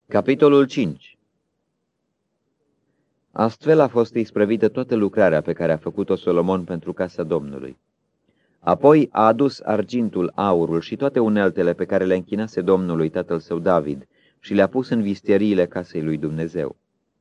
Capitolul 5. Astfel a fost isprăvită toată lucrarea pe care a făcut-o Solomon pentru casa Domnului. Apoi a adus argintul, aurul și toate uneltele pe care le închinase Domnului tatăl său David și le-a pus în visteriile casei lui Dumnezeu.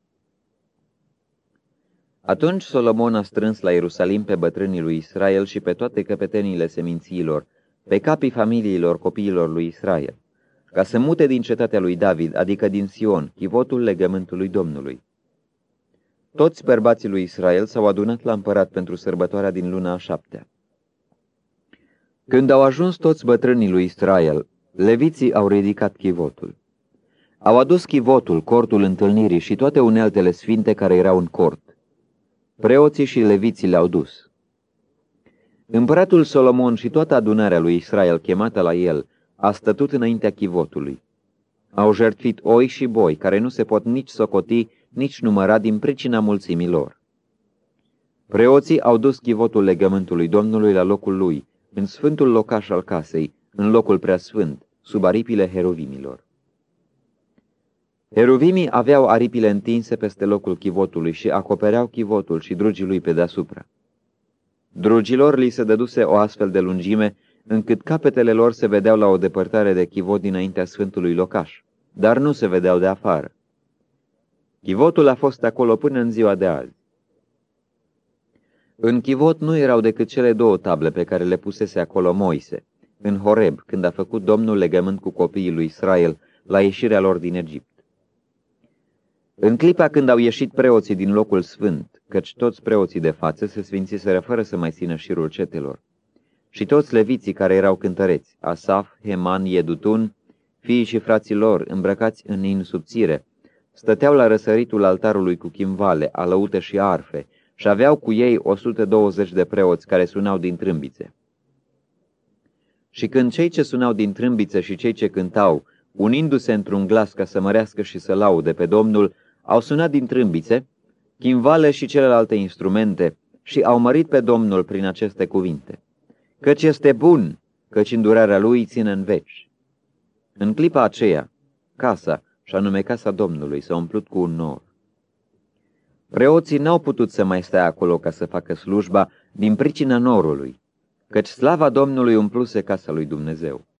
Atunci Solomon a strâns la Ierusalim pe bătrânii lui Israel și pe toate căpeteniile semințiilor, pe capii familiilor copiilor lui Israel, ca să mute din cetatea lui David, adică din Sion, chivotul legământului Domnului. Toți bărbații lui Israel s-au adunat la împărat pentru sărbătoarea din luna a 7-a. Când au ajuns toți bătrânii lui Israel, leviții au ridicat chivotul. Au adus chivotul, cortul întâlnirii și toate uneltele sfinte care erau în cort. Preoții și leviții le-au dus. Împăratul Solomon și toată adunarea lui Israel chemată la el a stătut înaintea chivotului. Au jertfit oi și boi, care nu se pot nici socoti, nici număra din pricina mulțimii lor. Preoții au dus chivotul legământului Domnului la locul lui, în sfântul locaș al casei, în locul preasfânt, sub aripile heruvimilor. Heruvimii aveau aripile întinse peste locul chivotului și acopereau chivotul și drugii lui pe deasupra. Drugilor li se dăduse o astfel de lungime, încât capetele lor se vedeau la o depărtare de chivot dinaintea sfântului locaș, dar nu se vedeau de afară. Chivotul a fost acolo până în ziua de azi. În chivot nu erau decât cele două table pe care le pusese acolo Moise, în Horeb, când a făcut Domnul legământ cu copiii lui Israel la ieșirea lor din Egipt. În clipa când au ieșit preoții din locul sfânt, căci toți preoții de față se sfințiseră fără să mai țină șirul cetelor, și toți leviții care erau cântăreți, Asaf, Heman, Iedutun, fiii și frații lor, îmbrăcați în in subțire, stăteau la răsăritul altarului cu chimvale, alăute și arfe, și aveau cu ei 120 de preoți care sunau din trâmbițe. Și când cei ce sunau din trâmbițe și cei ce cântau, unindu-se într-un glas ca să mărească și să laude pe Domnul, au sunat din trâmbițe, chimvale și celelalte instrumente și au mărit pe Domnul prin aceste cuvinte: Căci este bun, căci îndurarea lui ține în veci. În clipa aceea, casa, și anume casa Domnului, s-a umplut cu un nor. Preoții n-au putut să mai stea acolo ca să facă slujba din pricina norului, căci slava Domnului umpluse casa lui Dumnezeu.